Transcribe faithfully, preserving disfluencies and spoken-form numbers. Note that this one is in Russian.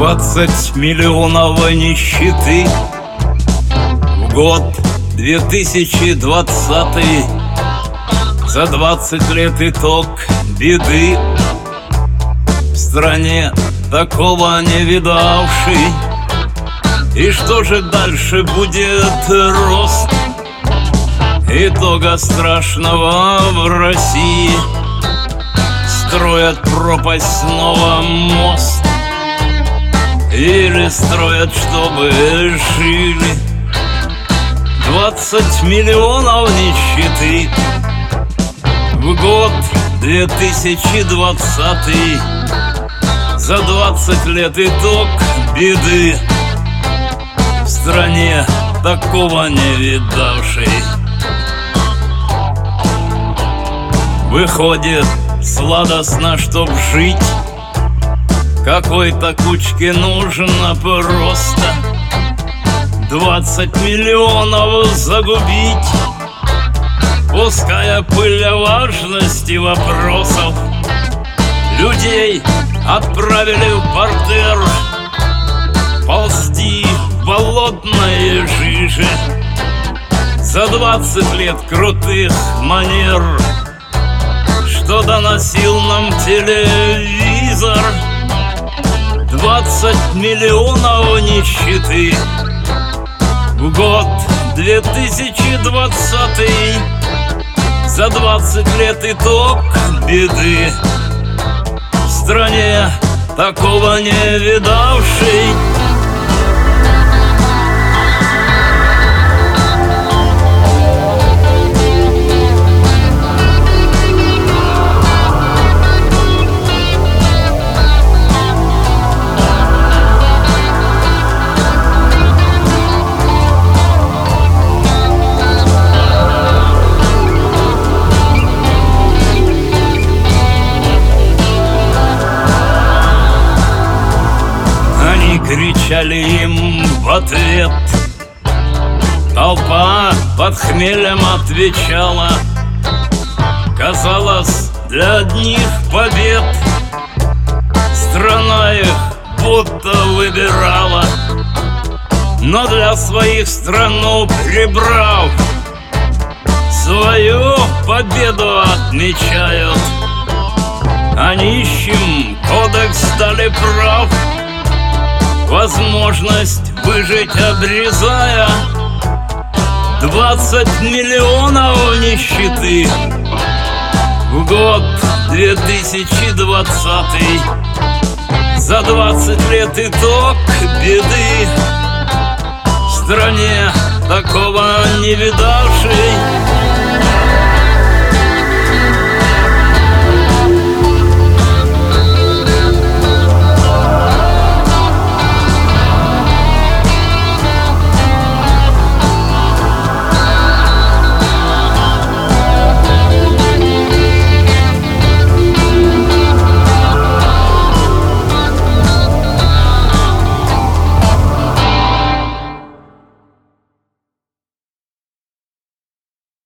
Двадцать миллионов нищеты в год две тысячи двадцатый. За двадцать лет итог беды, в стране такого не видавший. И что же дальше будет рост итога страшного в России? Строят пропасть, снова мост, или строят, чтобы жили? Двадцать миллионов нищеты в год две тысячи двадцатый. За двадцать лет итог беды, в стране такого не видавшей. Выходит, сладостно, чтоб жить, какой-то кучке нужно просто двадцать миллионов загубить, пуская пыль о важности вопросов. Людей отправили в партер ползти в болотной жиже. За двадцать лет крутых манер, что доносил нам телевизор. Двадцать миллионов нищеты в год две тысячи двадцатый. За двадцать лет итог беды, в стране такого не видавшей. Кричали им в ответ, толпа под хмелем отвечала. Казалось, для одних побед страна их будто выбирала, но для своих страну прибрав, свою победу отмечают. А нищим кодекс дали прав, возможность выжить обрезая. Двадцать миллионов нищеты в год две тысячи двадцатый. За двадцать лет итог беды, в стране такого не видавшей.